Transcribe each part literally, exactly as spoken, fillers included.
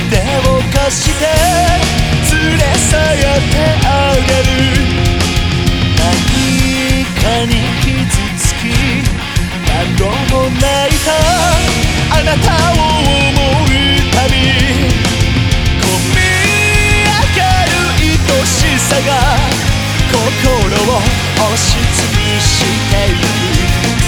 手を貸して連れ去ってあげる。何かに傷つき何度も泣いたあなたを思うたび、こみ上げる愛しさが心を押しつぶしていく。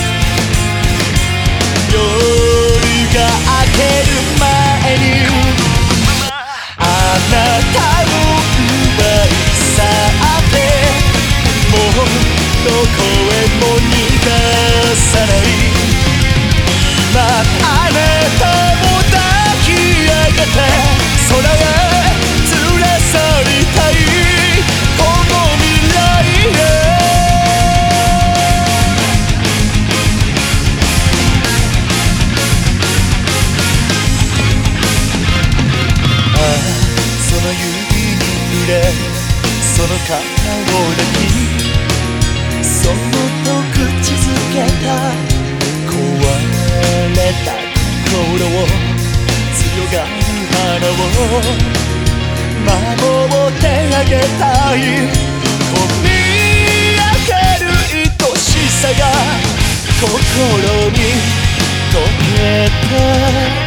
夜が明ける前にあなたを奪い去ってもうどこへも逃がさない。今あなたを抱き上げて空へ連れ去りたい。この未来へその肩を抱きそっと口づけた壊れた心を強がる花を守ってあげたい。こみ上げる愛しさが心に溶けて